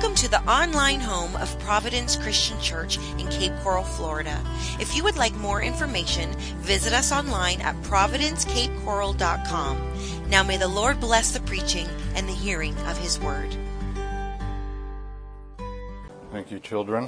Welcome to the online home of Providence Christian Church in Cape Coral, Florida. If you would like more information, visit us online at providencecapecoral.com. Now may the Lord bless the preaching and the hearing of His Word. Thank you, children.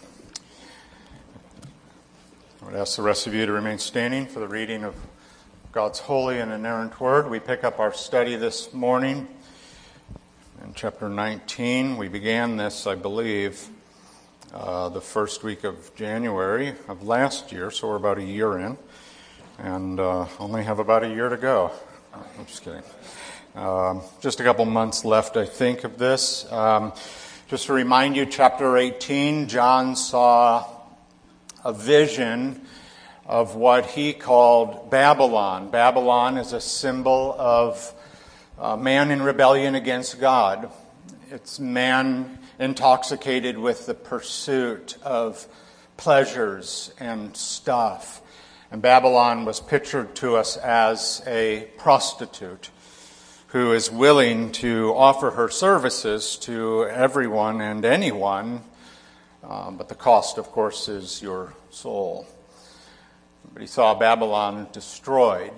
I would ask the rest of you to remain standing for the reading of God's holy and inerrant Word. We pick up our study this morning in chapter 19. We began this, I believe, the first week of January of last year, so we're about a year in, and only have about a year to go. I'm just kidding. Just a couple months left, I think, of this. Just to remind you, chapter 18, John saw a vision of what he called Babylon. Babylon is a symbol of man in rebellion against God. It's man intoxicated with the pursuit of pleasures and stuff. And Babylon was pictured to us as a prostitute who is willing to offer her services to everyone and anyone, but the cost, of course, is your soul. But he saw Babylon destroyed.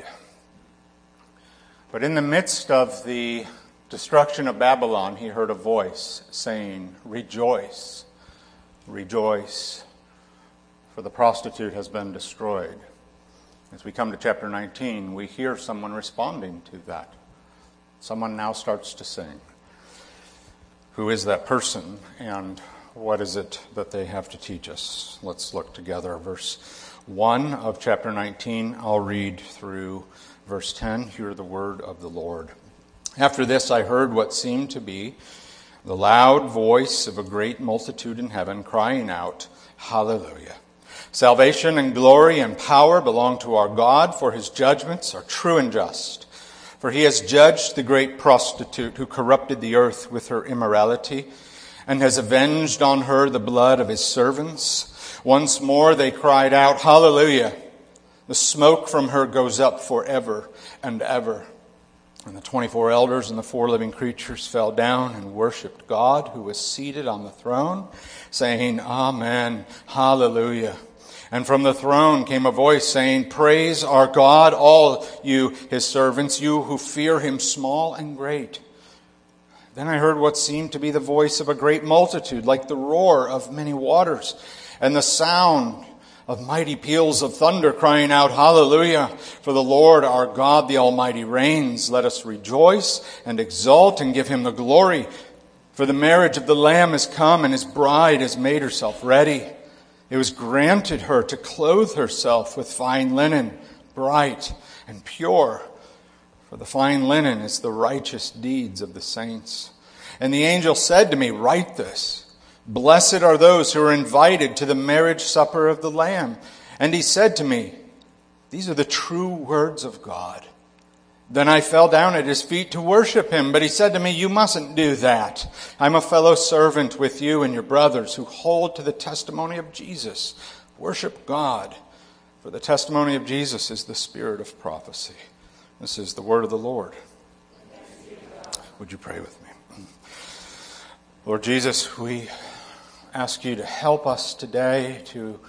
But in the midst of the destruction of Babylon, he heard a voice saying, "Rejoice, rejoice, for the prostitute has been destroyed." As we come to chapter 19, we hear someone responding to that. Someone now starts to sing. Who is that person, and what is it that they have to teach us? Let's look together. Verse 1 of chapter 19, I'll read through verse 10. Hear the word of the Lord. After this I heard what seemed to be the loud voice of a great multitude in heaven crying out, "Hallelujah! Salvation and glory and power belong to our God, for His judgments are true and just. For He has judged the great prostitute who corrupted the earth with her immorality, and has avenged on her the blood of His servants." Once more they cried out, "Hallelujah! The smoke from her goes up forever and ever." And the 24 elders and the 4 living creatures fell down and worshipped God who was seated on the throne, saying, "Amen, hallelujah." And from the throne came a voice saying, "Praise our God, all you His servants, you who fear Him, small and great." Then I heard what seemed to be the voice of a great multitude, like the roar of many waters, and the sound of mighty peals of thunder, crying out, "Hallelujah! For the Lord our God, the Almighty, reigns. Let us rejoice and exult and give Him the glory. For the marriage of the Lamb is come, and His bride has made herself ready. It was granted her to clothe herself with fine linen, bright and pure. For the fine linen is the righteous deeds of the saints." And the angel said to me, "Write this. Blessed are those who are invited to the marriage supper of the Lamb." And he said to me, "These are the true words of God." Then I fell down at his feet to worship him. But he said to me, "You mustn't do that. I'm a fellow servant with you and your brothers who hold to the testimony of Jesus. Worship God, for the testimony of Jesus is the spirit of prophecy." This is the word of the Lord. Would you pray with me? Lord Jesus, we ask you to help us today to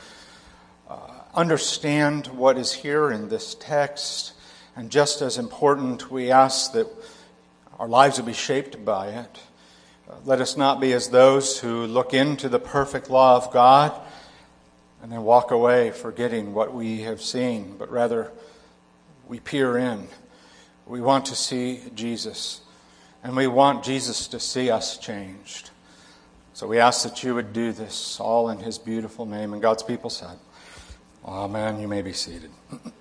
understand what is here in this text. And just as important, we ask that our lives will be shaped by it. Let us not be as those who look into the perfect law of God and then walk away forgetting what we have seen, but rather we peer in. We want to see Jesus, and we want Jesus to see us changed. So we ask that you would do this all in His beautiful name. And God's people said, Amen. You may be seated.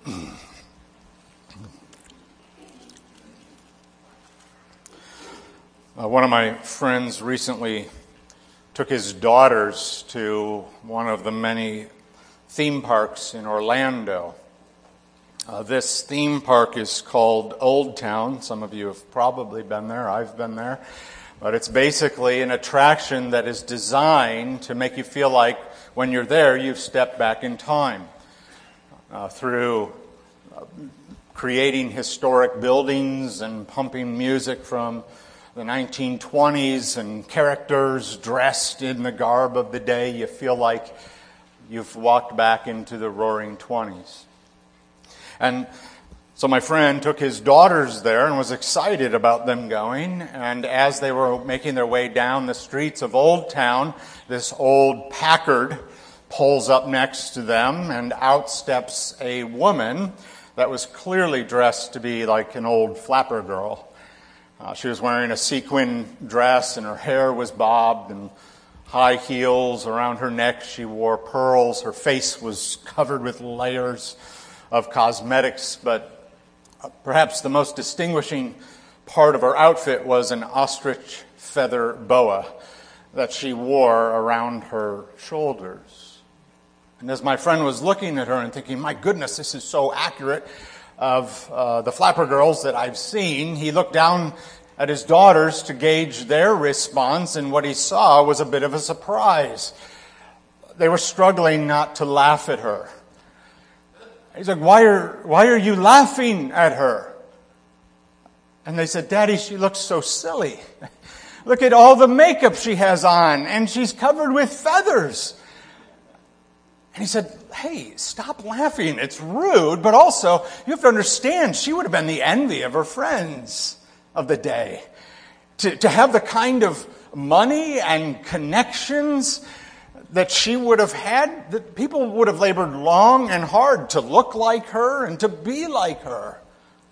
One of my friends recently took his daughters to one of the many theme parks in Orlando. This theme park is called Old Town. Some of you have probably been there. I've been there. But it's basically an attraction that is designed to make you feel like when you're there, you've stepped back in time through creating historic buildings and pumping music from the 1920s and characters dressed in the garb of the day, you feel like you've walked back into the roaring 20s. And so my friend took his daughters there and was excited about them going. And as they were making their way down the streets of Old Town, this old Packard pulls up next to them, and out steps a woman that was clearly dressed to be like an old flapper girl. She was wearing a sequin dress, and her hair was bobbed, and high heels around her neck. She wore pearls. Her face was covered with layers of cosmetics, but perhaps the most distinguishing part of her outfit was an ostrich feather boa that she wore around her shoulders. And as my friend was looking at her and thinking, my goodness, this is so accurate of the flapper girls that I've seen, he looked down at his daughters to gauge their response, and what he saw was a bit of a surprise. They were struggling not to laugh at her. He's like, why are you laughing at her? And they said, Daddy, she looks so silly. Look at all the makeup she has on, and she's covered with feathers. And he said, hey, stop laughing. It's rude, but also you have to understand she would have been the envy of her friends of the day. To have the kind of money and connections that she would have had, that people would have labored long and hard to look like her and to be like her.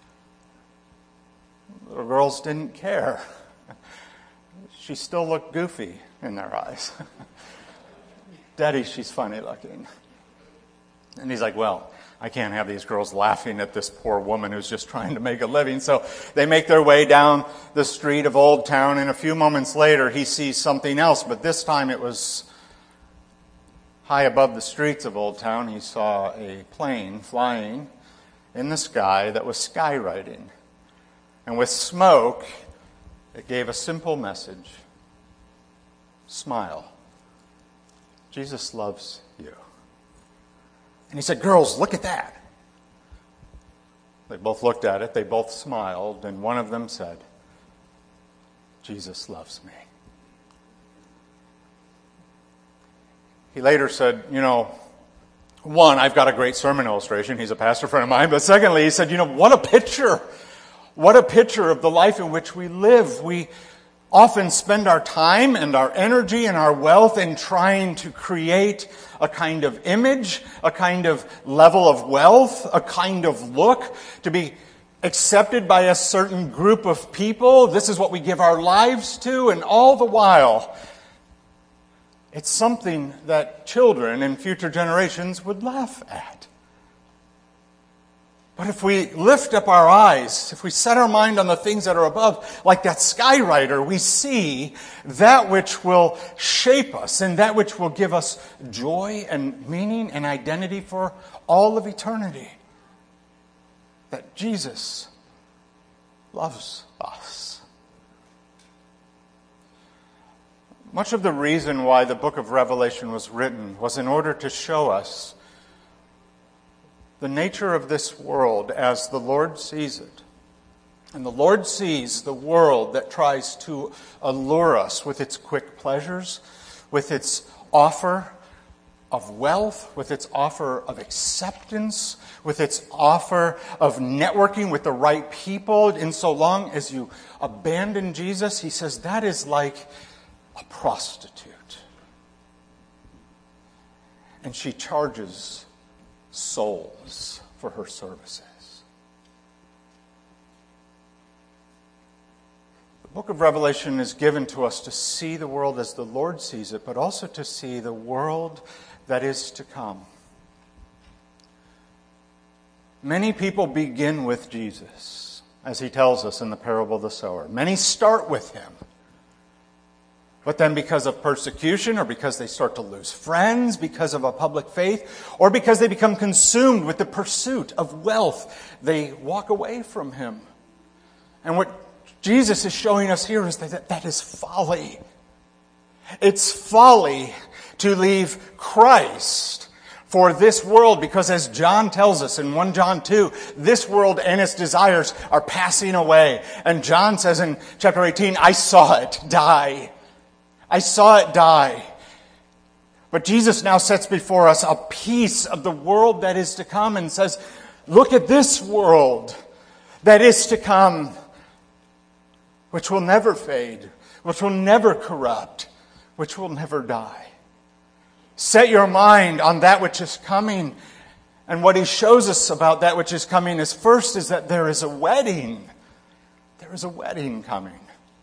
The girls didn't care. She still looked goofy in their eyes. Daddy, she's funny looking. And he's like, well, I can't have these girls laughing at this poor woman who's just trying to make a living. So they make their way down the street of Old Town, and a few moments later he sees something else, but this time it was high above the streets of Old Town. He saw a plane flying in the sky that was skywriting. And with smoke, it gave a simple message. Smile. Jesus loves you. And he said, girls, look at that. They both looked at it, they both smiled, and one of them said, Jesus loves me. He later said, one, I've got a great sermon illustration. He's a pastor friend of mine. But secondly, he said, what a picture. What a picture of the life in which we live. We often spend our time and our energy and our wealth in trying to create a kind of image, a kind of level of wealth, a kind of look, to be accepted by a certain group of people. This is what we give our lives to, and all the while, it's something that children and future generations would laugh at. But if we lift up our eyes, if we set our mind on the things that are above, like that skywriter, we see that which will shape us and that which will give us joy and meaning and identity for all of eternity. That Jesus loves us. Much of the reason why the book of Revelation was written was in order to show us the nature of this world as the Lord sees it. And the Lord sees the world that tries to allure us with its quick pleasures, with its offer of wealth, with its offer of acceptance, with its offer of networking with the right people. And so long as you abandon Jesus, he says that is like a prostitute. And she charges souls for her services. The book of Revelation is given to us to see the world as the Lord sees it, but also to see the world that is to come. Many people begin with Jesus, as he tells us in the parable of the sower. Many start with him. But then because of persecution, or because they start to lose friends, because of a public faith, or because they become consumed with the pursuit of wealth, they walk away from him. And what Jesus is showing us here is that is folly. It's folly to leave Christ For this world, because as John tells us in 1 John 2, this world and its desires are passing away. And John says in chapter 18, I saw it die. I saw it die. But Jesus now sets before us a piece of the world that is to come and says, look at this world that is to come, which will never fade, which will never corrupt, which will never die. Set your mind on that which is coming. And what he shows us about that which is coming is first is that there is a wedding. There is a wedding coming.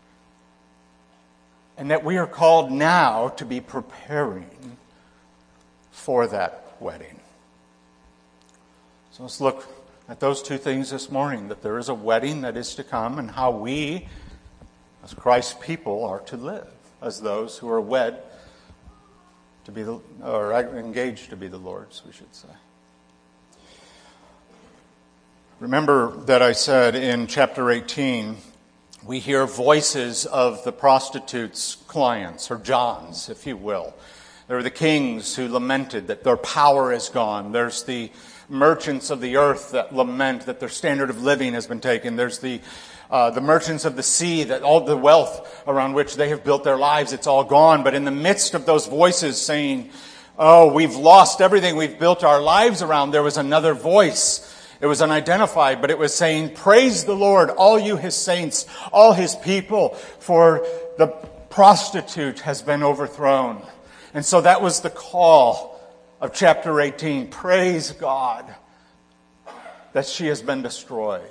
And that we are called now to be preparing for that wedding. So let's look at those two things this morning, that there is a wedding that is to come and how we, as Christ's people, are to live as those who are wed to be or engaged to be the Lord's, we should say. Remember that I said in chapter 18, we hear voices of the prostitute's clients, or John's, if you will. There are the kings who lamented that their power is gone. There's the merchants of the earth that lament that their standard of living has been taken. There's the merchants of the sea, that all the wealth around which they have built their lives, it's all gone. But in the midst of those voices saying, oh, we've lost everything we've built our lives around, there was another voice. It was unidentified, but it was saying, praise the Lord, all you his saints, all his people, for the prostitute has been overthrown. And so that was the call of chapter 18. Praise God that she has been destroyed.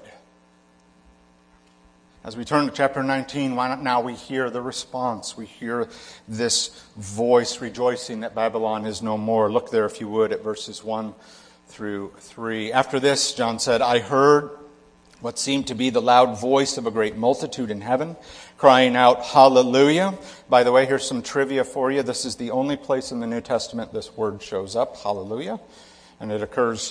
As we turn to chapter 19, now we hear the response. We hear this voice rejoicing that Babylon is no more. Look there, if you would, at verses 1 through 3. After this, John said, I heard what seemed to be the loud voice of a great multitude in heaven, crying out, Hallelujah. By the way, here's some trivia for you. This is the only place in the New Testament this word shows up, Hallelujah. And it occurs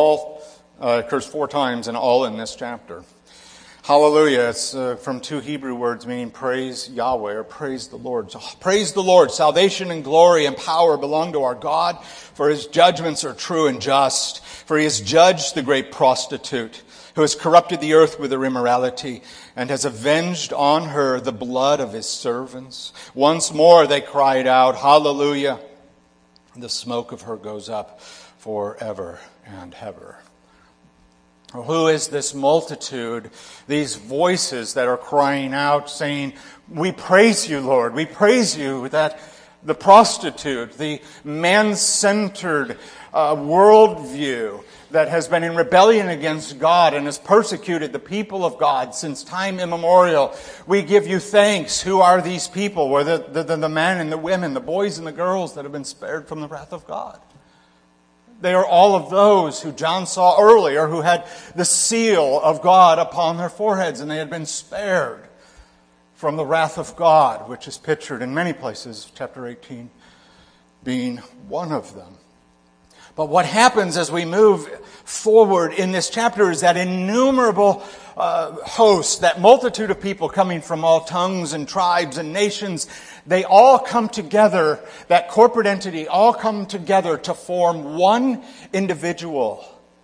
4 times and all in this chapter. Hallelujah, it's from 2 Hebrew words meaning praise Yahweh or praise the Lord. So, praise the Lord. Salvation and glory and power belong to our God, for his judgments are true and just. For he has judged the great prostitute who has corrupted the earth with her immorality and has avenged on her the blood of his servants. Once more they cried out, Hallelujah. The smoke of her goes up forever and ever. Who is this multitude, these voices that are crying out, saying, we praise you, Lord. We praise you that the prostitute, the man-centered worldview that has been in rebellion against God and has persecuted the people of God since time immemorial. We give you thanks. Who are these people? Well, the men and the women, the boys and the girls that have been spared from the wrath of God. They are all of those who John saw earlier who had the seal of God upon their foreheads, and they had been spared from the wrath of God, which is pictured in many places, chapter 18 being one of them. But what happens as we move forward in this chapter is that innumerable host, that multitude of people coming from all tongues and tribes and nations, they all come together, that corporate entity, all come together to form one individual.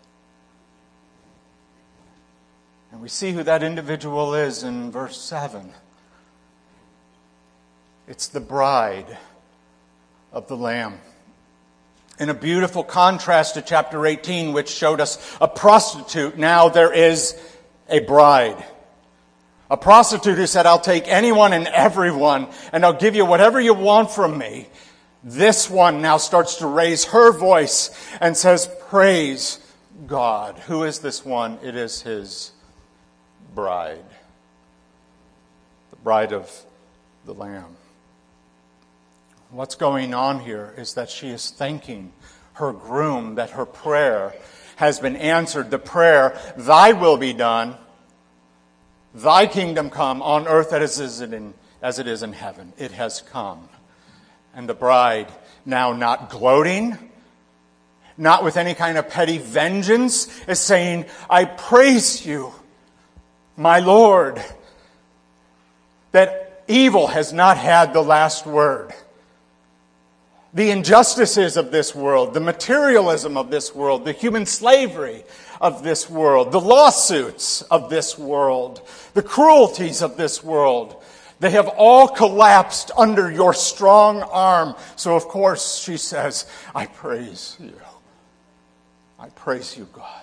And we see who that individual is in verse 7. It's the bride of the Lamb. In a beautiful contrast to chapter 18, which showed us a prostitute, now there is a bride. A prostitute who said, I'll take anyone and everyone, and I'll give you whatever you want from me. This one now starts to raise her voice and says, praise God. Who is this one? It is his bride. The bride of the Lamb. What's going on here is that she is thanking her groom that her prayer has been answered. The prayer, thy will be done, thy kingdom come on earth as it is in heaven. It has come. And the bride, now not gloating, not with any kind of petty vengeance, is saying, I praise you, my Lord, that evil has not had the last word. the injustices of this world, the materialism of this world, the human slavery of this world, the lawsuits of this world, the cruelties of this world. They have all collapsed under your strong arm. So of course she says, I praise you. I praise you, God.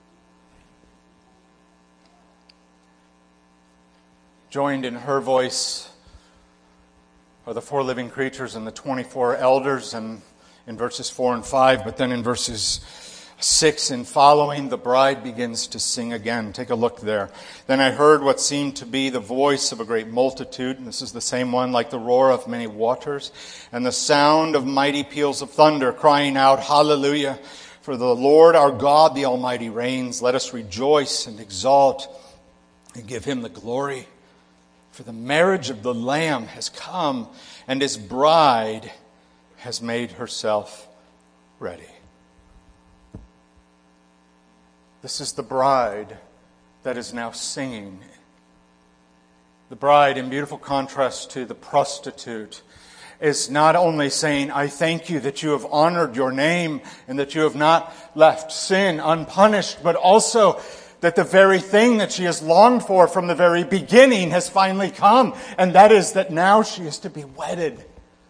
Joined in her voice are the 4 living creatures and the 24 elders, and in verses 4 and 5, but then in verses 6 and following, the bride begins to sing again. Take a look there. Then I heard what seemed to be the voice of a great multitude, and this is the same one, like the roar of many waters, and the sound of mighty peals of thunder, crying out, Hallelujah! For the Lord our God, the Almighty, reigns. Let us rejoice and exalt and give him the glory. For the marriage of the Lamb has come, and his bride has made herself ready. This is the bride that is now singing. The bride, in beautiful contrast to the prostitute, is not only saying, I thank you that you have honored your name and that you have not left sin unpunished, but also that the very thing that she has longed for from the very beginning has finally come, and that is that now she is to be wedded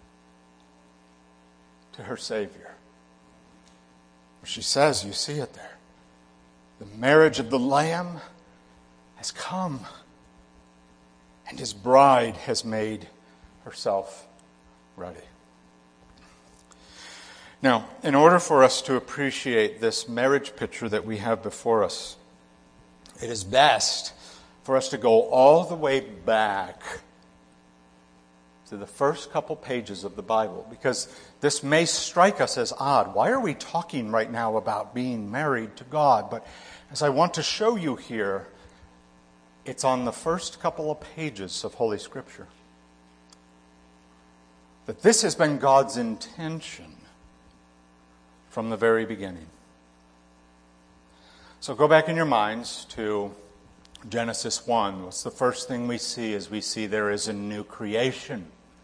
to her Savior. She says, you see it there, the marriage of the Lamb has come, and his bride has made herself ready. Now, in order for us to appreciate this marriage picture that we have before us, it is best for us to go all the way back to the first couple pages of the Bible, because this may strike us as odd. Why are we talking right now about being married to God? But as I want to show you here, it's on the first couple of pages of Holy Scripture. That this has been God's intention from the very beginning. So go back in your minds to Genesis 1. What's the first thing we see? Is we see there is a new creation.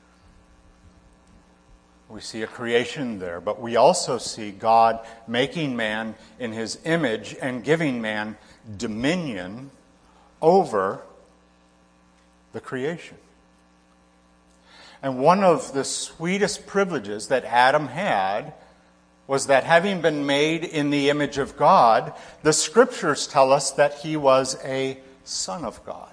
We see a creation there, but we also see God making man in his image and giving man dominion over the creation. And one of the sweetest privileges that Adam had was that having been made in the image of God, the Scriptures tell us that he was a son of God.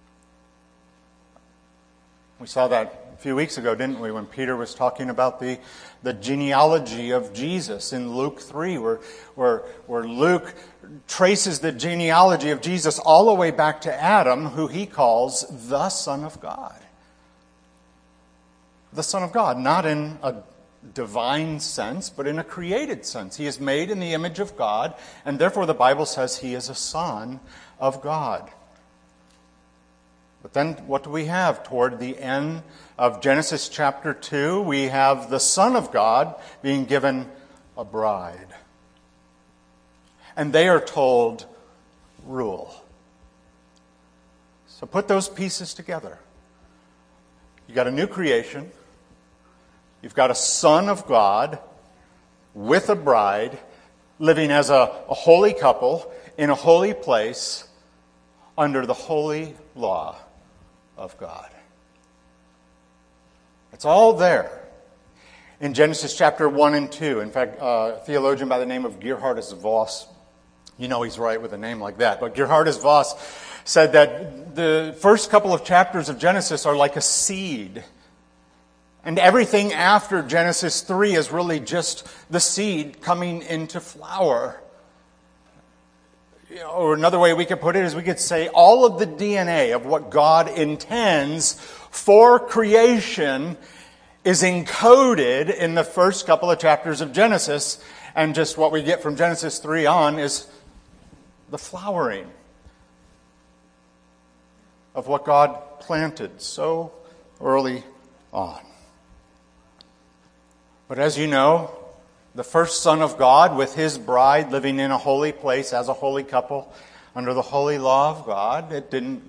We saw that a few weeks ago, didn't we, when Peter was talking about the genealogy of Jesus in Luke 3, where Luke traces the genealogy of Jesus all the way back to Adam, who he calls the Son of God. The Son of God, not in a divine sense, but in a created sense. He is made in the image of God, and therefore the Bible says he is a son of God. But then what do we have toward the end of Genesis chapter 2? We have the Son of God being given a bride. And they are told, rule. So put those pieces together. You got a new creation. You've got a Son of God with a bride living as a holy couple in a holy place under the holy law of God. It's all there in Genesis chapter 1 and 2. In fact, a theologian by the name of Gerhardus Voss, you know he's right with a name like that, but Gerhardus Voss said that the first couple of chapters of Genesis are like a seed. And everything after Genesis 3 is really just the seed coming into flower. Or another way we could put it is we could say all of the DNA of what God intends for creation is encoded in the first couple of chapters of Genesis. And just what we get from Genesis 3 on is the flowering of what God planted so early on. But as you know, the first Son of God with his bride living in a holy place as a holy couple under the holy law of God, it didn't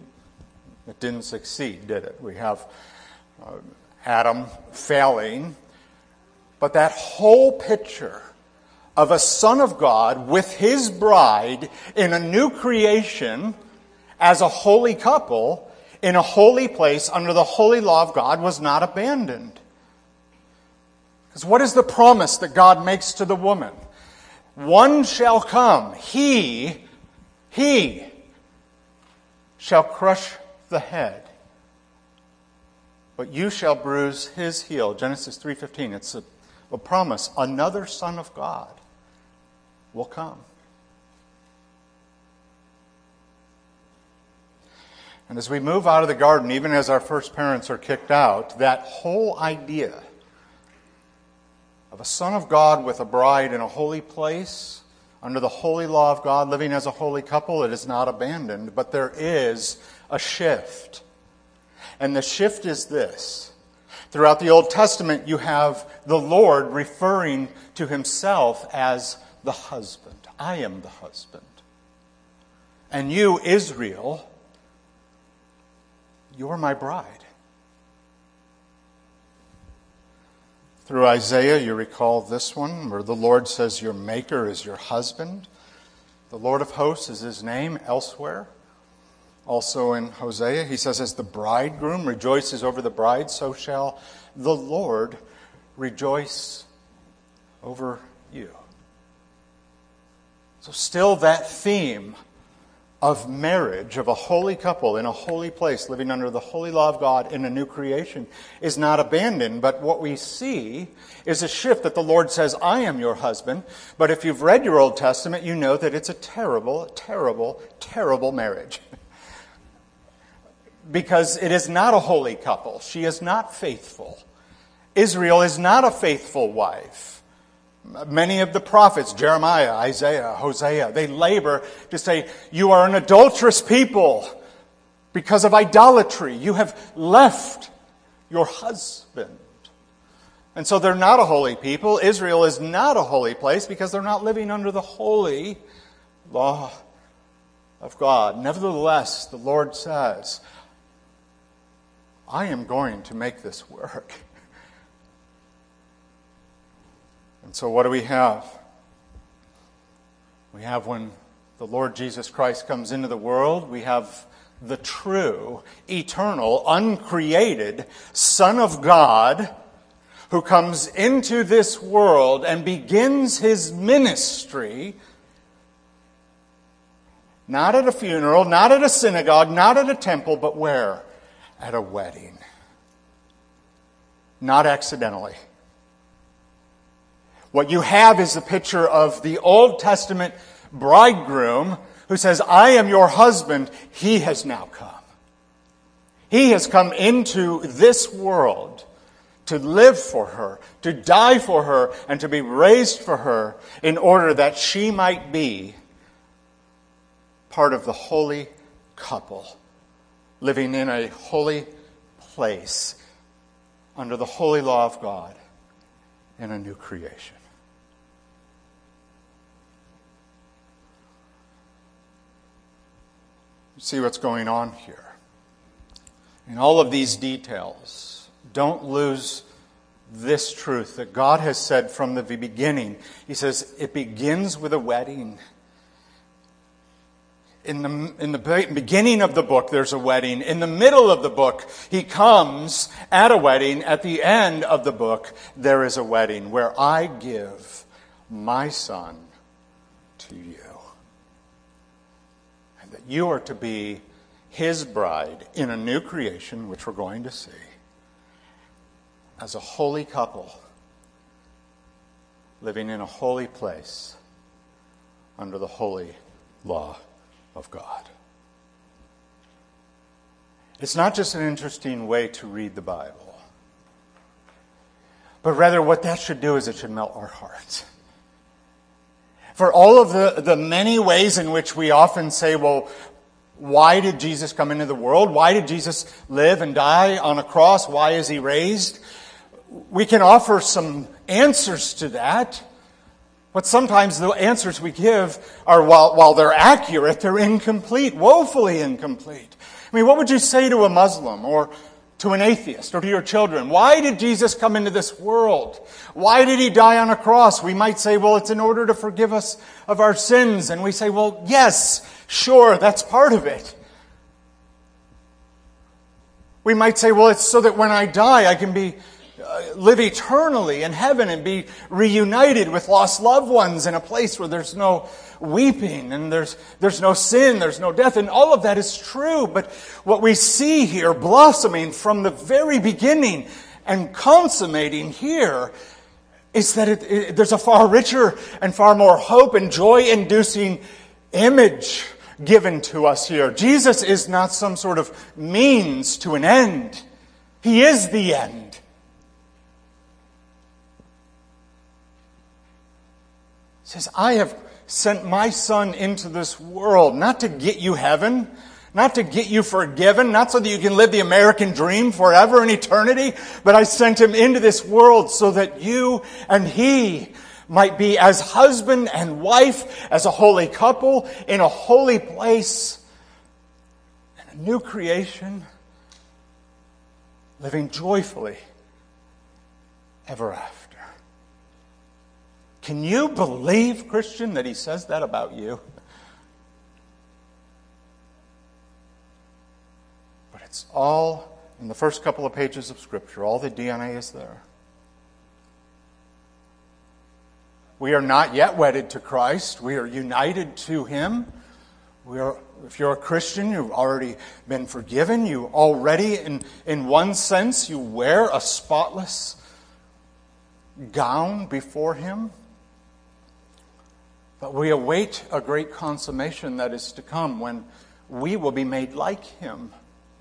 succeed, did it? We have Adam failing But that whole picture of a Son of God with His bride in a new creation as a holy couple in a holy place under the holy law of God was not abandoned. Because what is the promise that God makes to the woman? One shall come, he shall crush the head, but you shall bruise his heel. Genesis 3:15. It's a promise. Another Son of God will come. And as we move out of the garden, even as our first parents are kicked out, that whole idea of a Son of God with a bride in a holy place, under the holy law of God, living as a holy couple, it is not abandoned, but there is a shift. And the shift is this. Throughout the Old Testament, you have the Lord referring to Himself as the husband. I am the husband. And you, Israel, you're my bride. Through Isaiah, you recall this one, where the Lord says your Maker is your husband. The Lord of hosts is His name elsewhere. Also in Hosea, He says, as the bridegroom rejoices over the bride, so shall the Lord rejoice over you. So still that theme of marriage, of a holy couple in a holy place, living under the holy law of God in a new creation, is not abandoned. But what we see is a shift that the Lord says, I am your husband. But if you've read your Old Testament, you know that it's a terrible, terrible, terrible marriage. Because it is not a holy couple. She is not faithful. Israel is not a faithful wife. Many of the prophets, Jeremiah, Isaiah, Hosea, they labor to say, you are an adulterous people because of idolatry. You have left your husband. And so they're not a holy people. Israel is not a holy place because they're not living under the holy law of God. Nevertheless, the Lord says, I am going to make this work. And so what do we have? We have when the Lord Jesus Christ comes into the world, we have the true, eternal, uncreated Son of God who comes into this world and begins His ministry not at a funeral, not at a synagogue, not at a temple, but where? At a wedding. Not accidentally. What you have is a picture of the Old Testament bridegroom who says, I am your husband. He has now come. He has come into this world to live for her, to die for her, and to be raised for her in order that she might be part of the holy couple, living in a holy place under the holy law of God in a new creation. See what's going on here. In all of these details, don't lose this truth that God has said from the beginning. He says it begins with a wedding. In the beginning of the book, there's a wedding. In the middle of the book, He comes at a wedding. At the end of the book, there is a wedding where I give my Son to you. That you are to be His bride in a new creation, which we're going to see, as a holy couple, living in a holy place under the holy law of God. It's not just an interesting way to read the Bible, but rather what that should do is it should melt our hearts. For all of the many ways in which we often say, well, why did Jesus come into the world? Why did Jesus live and die on a cross? Why is He raised? We can offer some answers to that. But sometimes the answers we give are, while they're accurate, they're incomplete, woefully incomplete. I mean, what would you say to a Muslim or to an atheist or to your children, why did Jesus come into this world? Why did he die on a cross? We might say, well, it's in order to forgive us of our sins. And we say, well, yes, sure, that's part of it. We might say, well, it's so that when I die, I can live eternally in heaven and be reunited with lost loved ones in a place where there's no weeping and there's no sin, there's no death. And all of that is true. But what we see here blossoming from the very beginning and consummating here is that there's a far richer and far more hope and joy-inducing image given to us here. Jesus is not some sort of means to an end. He is the end. He says, I have sent my Son into this world, not to get you heaven, not to get you forgiven, not so that you can live the American dream forever in eternity, but I sent Him into this world so that you and He might be as husband and wife, as a holy couple, in a holy place, in a new creation, living joyfully ever after. Can you believe, Christian, that he says that about you? But it's all in the first couple of pages of Scripture. All the DNA is there. We are not yet wedded to Christ. We are united to Him. If you're a Christian, you've already been forgiven. You already, in one sense, you wear a spotless gown before Him. But we await a great consummation that is to come when we will be made like Him.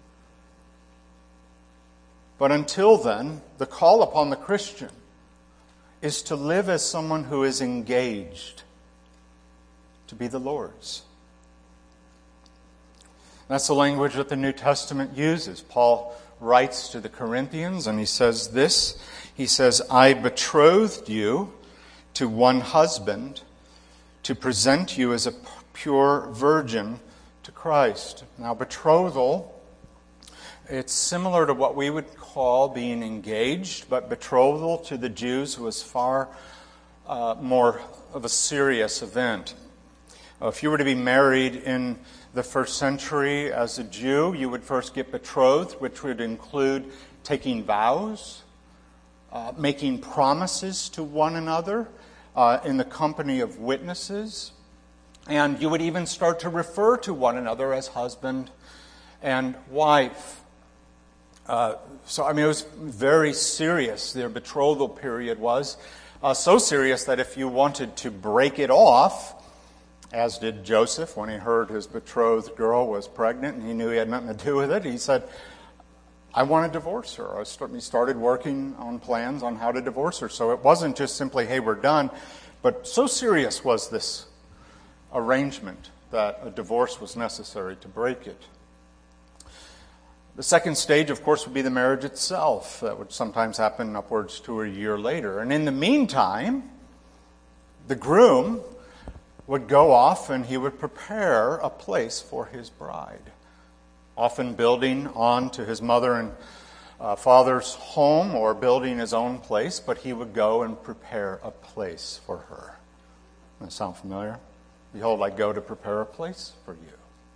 But until then, the call upon the Christian is to live as someone who is engaged to be the Lord's. That's the language that the New Testament uses. Paul writes to the Corinthians and he says this. He says, I betrothed you to one husband to present you as a pure virgin to Christ. Now, betrothal, it's similar to what we would call being engaged, but betrothal to the Jews was far more of a serious event. If you were to be married in the first century as a Jew, you would first get betrothed, which would include taking vows, making promises to one another, in the company of witnesses. And you would even start to refer to one another as husband and wife. It was very serious. Their betrothal period was so serious that if you wanted to break it off, as did Joseph when he heard his betrothed girl was pregnant and he knew he had nothing to do with it, he said, I want to divorce her. He started working on plans on how to divorce her. So it wasn't just simply, hey, we're done. But so serious was this arrangement that a divorce was necessary to break it. The second stage, of course, would be the marriage itself. That would sometimes happen upwards to a year later. And in the meantime, the groom would go off and he would prepare a place for his bride, often building on to his mother and father's home or building his own place, but he would go and prepare a place for her. Does that sound familiar? Behold, I go to prepare a place for you.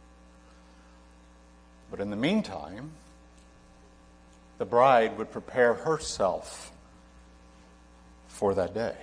But in the meantime, the bride would prepare herself for that day.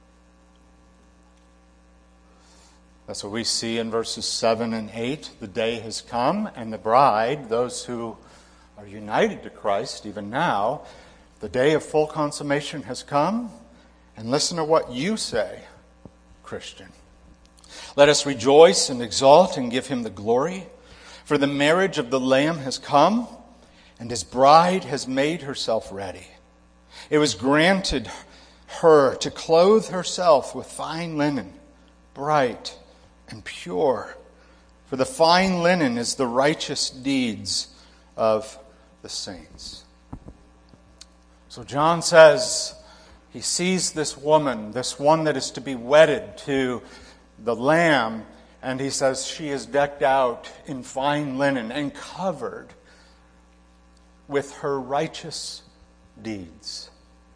That's what we see in verses 7 and 8. The day has come, and the bride, those who are united to Christ even now, the day of full consummation has come. And listen to what you say, Christian. Let us rejoice and exalt and give Him the glory. For the marriage of the Lamb has come, and His bride has made herself ready. It was granted her to clothe herself with fine linen, bright and pure. For the fine linen is the righteous deeds of the saints. So John says he sees this woman, this one that is to be wedded to the Lamb, and he says she is decked out in fine linen and covered with her righteous deeds.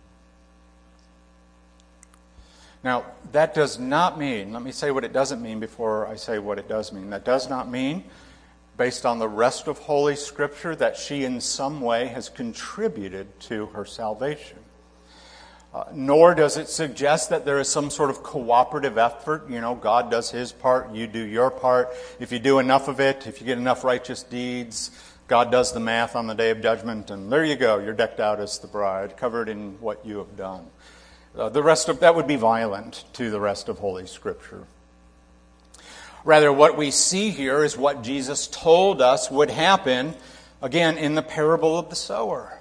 Now, that does not mean, let me say what it doesn't mean before I say what it does mean. That does not mean, based on the rest of Holy Scripture, that she in some way has contributed to her salvation. Nor does it suggest that there is some sort of cooperative effort. You know, God does His part, you do your part. If you do enough of it, if you get enough righteous deeds, God does the math on the day of judgment, and there you go, you're decked out as the bride, covered in what you have done. The rest of that would be violent to the rest of Holy Scripture. Rather, what we see here is what Jesus told us would happen, again, in the parable of the sower.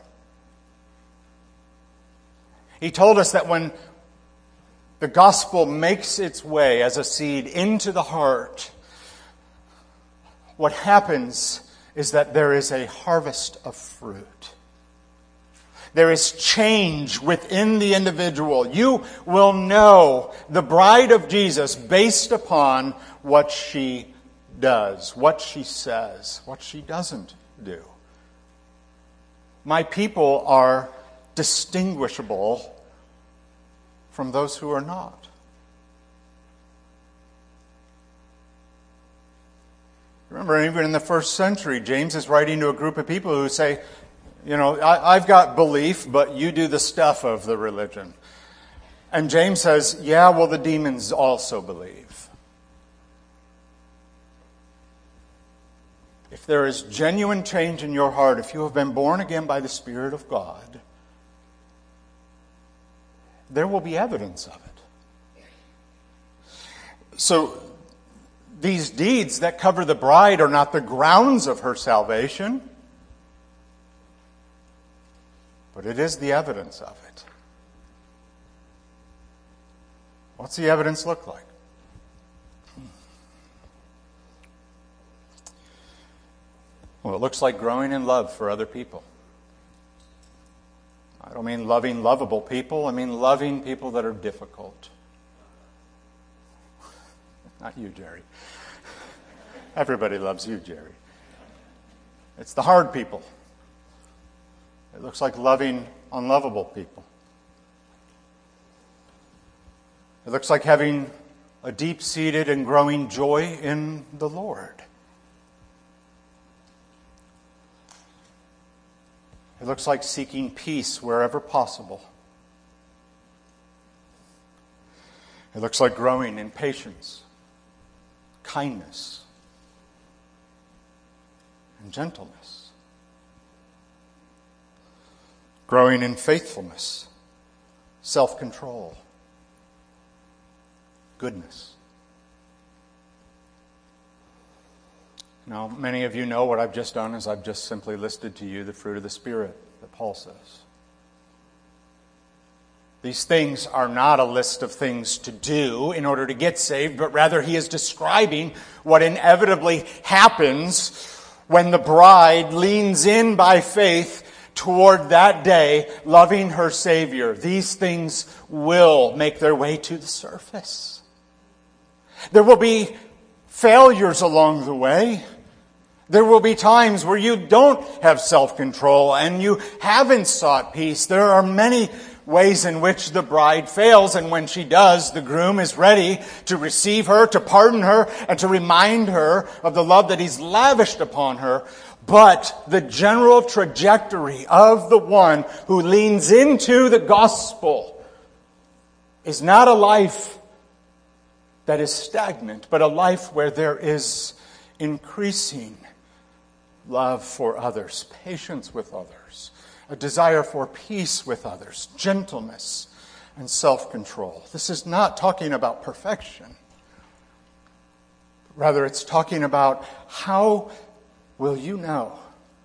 He told us that when the gospel makes its way as a seed into the heart, what happens is that there is a harvest of fruit. There is change within the individual. You will know the bride of Jesus based upon what she does, what she says, what she doesn't do. My people are distinguishable from those who are not. Remember, even in the first century, James is writing to a group of people who say, you know, I've got belief, but you do the stuff of the religion. And James says, yeah, well, the demons also believe. If there is genuine change in your heart, if you have been born again by the Spirit of God, there will be evidence of it. So, these deeds that cover the bride are not the grounds of her salvation, but it is the evidence of it. What's the evidence look like? Well, it looks like growing in love for other people. I don't mean loving lovable people. I mean loving people that are difficult. Not you, Jerry. Everybody loves you, Jerry. It's the hard people. It looks like loving unlovable people. It looks like having a deep-seated and growing joy in the Lord. It looks like seeking peace wherever possible. It looks like growing in patience, kindness, and gentleness. Growing in faithfulness, self-control, goodness. Now, many of you know what I've just done is I've just simply listed to you the fruit of the Spirit that Paul says. These things are not a list of things to do in order to get saved, but rather he is describing what inevitably happens when the bride leans in by faith toward that day, loving her Savior. These things will make their way to the surface. There will be failures along the way. There will be times where you don't have self-control and you haven't sought peace. There are many ways in which the bride fails, and when she does, the groom is ready to receive her, to pardon her, and to remind her of the love that he's lavished upon her. But the general trajectory of the one who leans into the gospel is not a life that is stagnant, but a life where there is increasing love for others, patience with others, a desire for peace with others, gentleness, and self-control. This is not talking about perfection. Rather, it's talking about how will you know?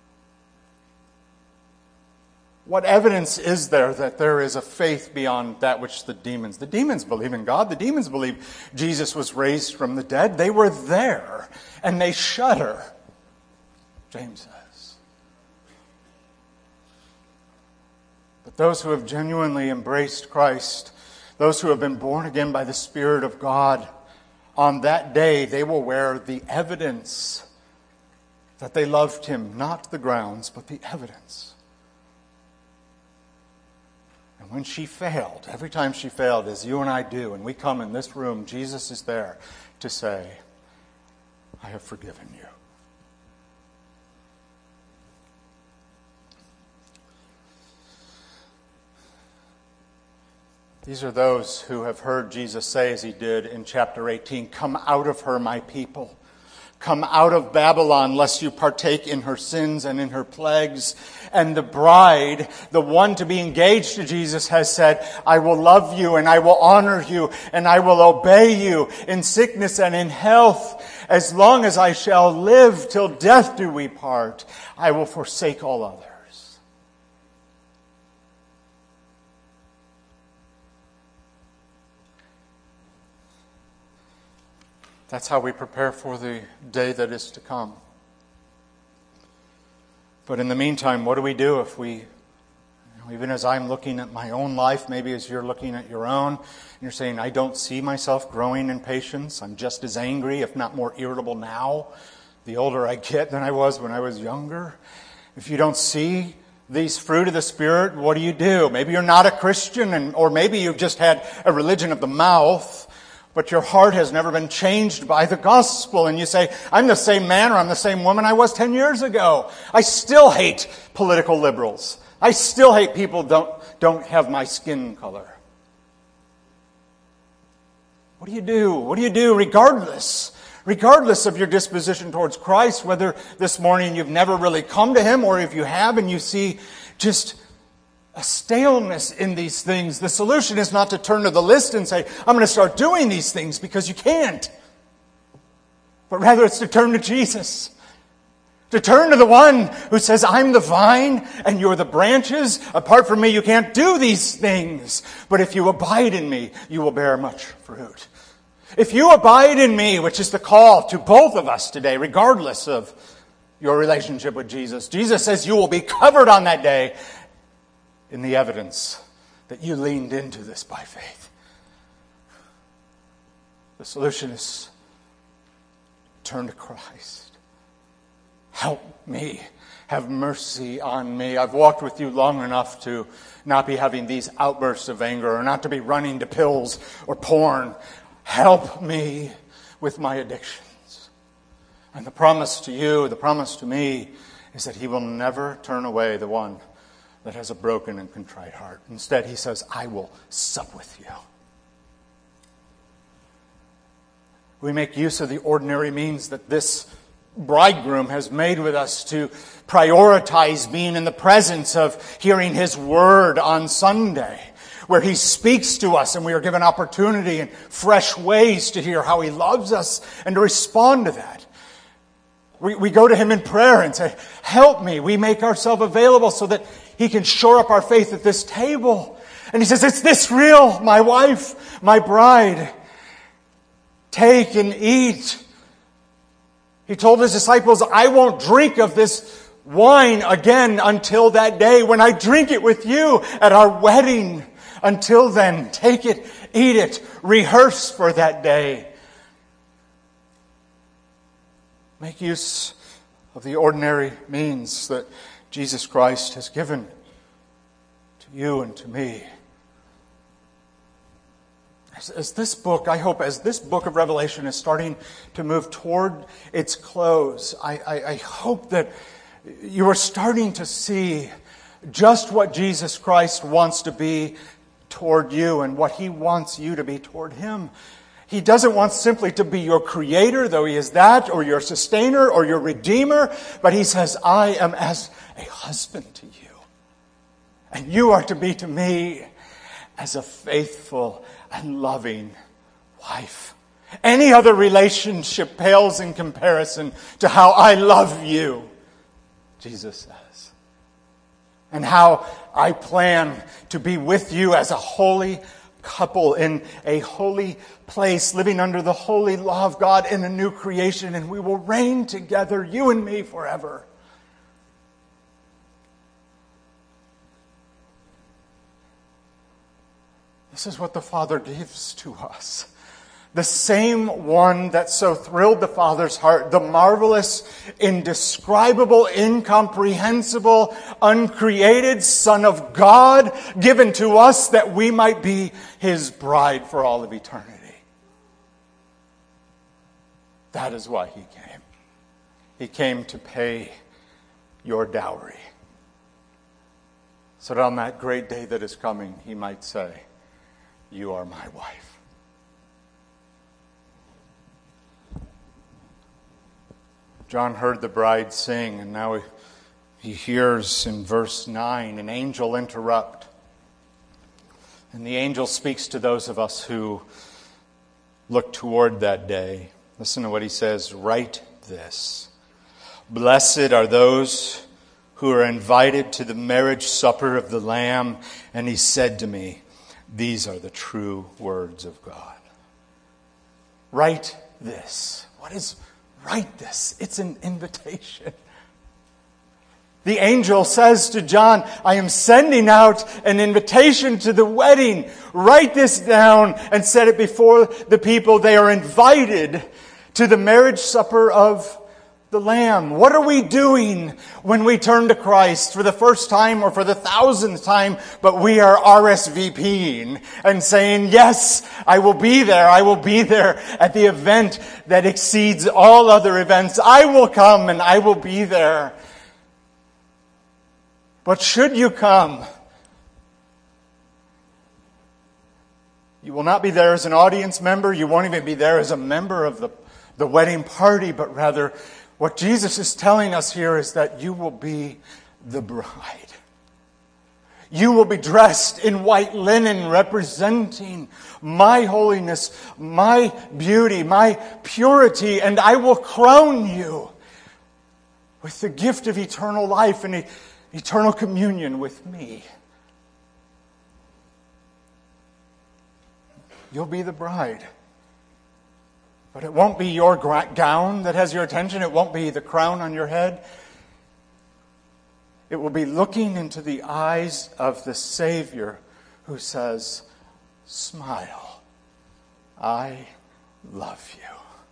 What evidence is there that there is a faith beyond that which the demons believe in God. The demons believe Jesus was raised from the dead. They were there, and they shudder, James says. But those who have genuinely embraced Christ, those who have been born again by the Spirit of God, on that day they will wear the evidence that they loved Him, not the grounds, but the evidence when she failed, every time she failed, as you and I do, and we come in this room, Jesus is there to say, I have forgiven you. These are those who have heard Jesus say, as he did in chapter 18, come out of her, my people. Come out of Babylon, lest you partake in her sins and in her plagues. And the bride, the one to be engaged to Jesus, has said, I will love you and I will honor you and I will obey you in sickness and in health. As long as I shall live, till death do we part, I will forsake all others. That's how we prepare for the day that is to come. But in the meantime, what do we do if we, even as I'm looking at my own life, maybe as you're looking at your own, and you're saying, I don't see myself growing in patience. I'm just as angry, if not more irritable now, the older I get than I was when I was younger. If you don't see these fruit of the Spirit, what do? Maybe you're not a Christian, or maybe you've just had a religion of the mouth, but your heart has never been changed by the gospel. And you say, I'm the same man or I'm the same woman I was 10 years ago. I still hate political liberals. I still hate people who don't have my skin color. What do you do? What do you do regardless of your disposition towards Christ, whether this morning you've never really come to Him, or if you have and you see just a staleness in these things? The solution is not to turn to the list and say, I'm going to start doing these things, because you can't. But rather it's to turn to Jesus. To turn to the one who says, I'm the vine and you're the branches. Apart from me, you can't do these things. But if you abide in me, you will bear much fruit. If you abide in me, which is the call to both of us today, regardless of your relationship with Jesus, Jesus says you will be covered on that day in the evidence that you leaned into this by faith. The solution is turn to Christ. Help me. Have mercy on me. I've walked with you long enough to not be having these outbursts of anger, or not to be running to pills or porn. Help me with my addictions. And the promise to you, the promise to me, is that He will never turn away the one that has a broken and contrite heart. Instead, He says, I will sup with you. We make use of the ordinary means that this bridegroom has made with us to prioritize being in the presence of hearing His word on Sunday, where He speaks to us and we are given opportunity in fresh ways to hear how He loves us and to respond to that. We go to Him in prayer and say, help me. We make ourselves available so that He can shore up our faith at this table. And He says, it's this real, my wife, my bride. Take and eat. He told His disciples, I won't drink of this wine again until that day when I drink it with you at our wedding. Until then, take it, eat it, rehearse for that day. Make use of the ordinary means that Jesus Christ has given to you and to me. As this book, I hope, as this book of Revelation is starting to move toward its close, I hope that you are starting to see just what Jesus Christ wants to be toward you and what He wants you to be toward Him. He doesn't want simply to be your creator, though He is that, or your sustainer, or your redeemer, but He says, I am as a husband to you. And you are to be to me as a faithful and loving wife. Any other relationship pales in comparison to how I love you, Jesus says. And how I plan to be with you as a holy couple in a holy place, living under the holy law of God in a new creation, and we will reign together, you and me, forever. This is what the Father gives to us. The same one that so thrilled the Father's heart, the marvelous, indescribable, incomprehensible, uncreated Son of God, given to us that we might be His bride for all of eternity. That is why He came. He came to pay your dowry, so that on that great day that is coming, He might say, "You are my wife." John heard the bride sing, and now he hears in verse 9 an angel interrupt. And the angel speaks to those of us who look toward that day. Listen to what he says. "Write this. Blessed are those who are invited to the marriage supper of the Lamb." And he said to me, "These are the true words of God." Write this. What is write this? It's an invitation. The angel says to John, "I am sending out an invitation to the wedding. Write this down and set it before the people. They are invited to the marriage supper of the Lamb." What are we doing when we turn to Christ for the first time or for the 1,000th time? But we are RSVPing and saying, "Yes, I will be there. I will be there at the event that exceeds all other events. I will come and I will be there." But should you come, you will not be there as an audience member. You won't even be there as a member of the wedding party, but rather what Jesus is telling us here is that you will be the bride. You will be dressed in white linen, representing my holiness, my beauty, my purity, and I will crown you with the gift of eternal life and eternal communion with me. You'll be the bride. But it won't be your gown that has your attention. It won't be the crown on your head. It will be looking into the eyes of the Savior who says, "Smile, I love you."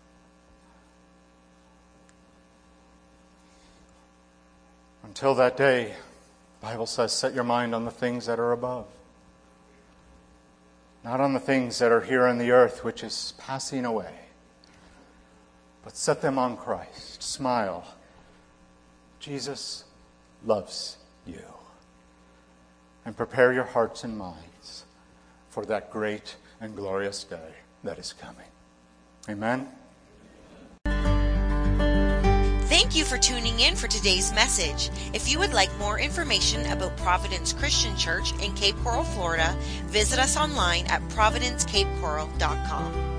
Until that day, the Bible says, set your mind on the things that are above. Not on the things that are here on the earth, which is passing away. But set them on Christ. Smile. Jesus loves you. And prepare your hearts and minds for that great and glorious day that is coming. Amen. Thank you for tuning in for today's message. If you would like more information about Providence Christian Church in Cape Coral, Florida, visit us online at providencecapecoral.com.